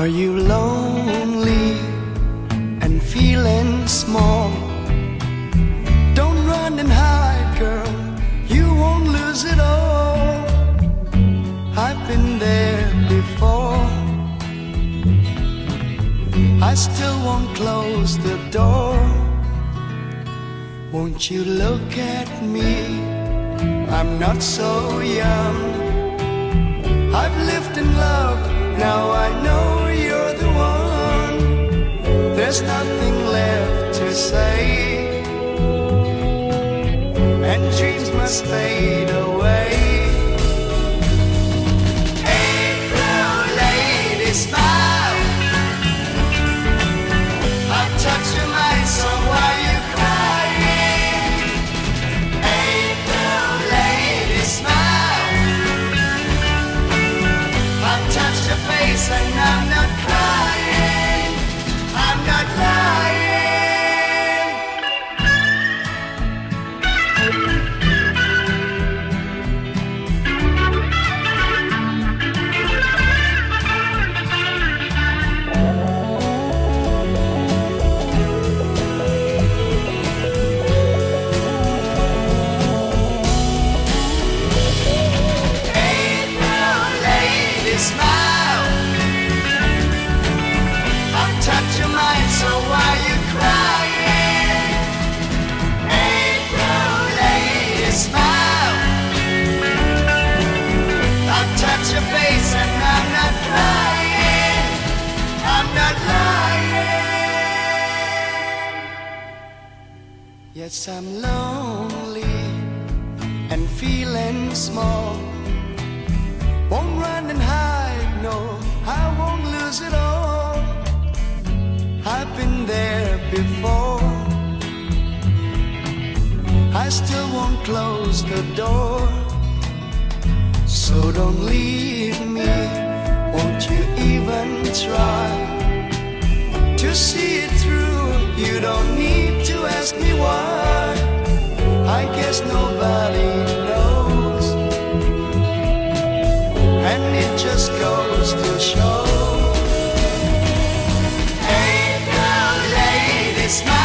Are you lonely and feeling small? Don't run and hide, girl, you won't lose it all. I've been there before. I still won't close the door. Won't you look at me? I'm not so young. I've lived in love, now I know you're the one. There's nothing left to say, and dreams must fade away. April lady, smile. I've touched your mind, so why you crying? April lady, smile. I've touched your face and I'm not crying. I'm not lying. Yes, I'm lonely and feeling small. Won't run and hide, no, I won't lose it all. I've been there before. I still won't close the door. So don't leave me, won't you even try to see it through? You don't need to ask me why. I guess nobody knows, and it just goes to show. Ain't no lady smile.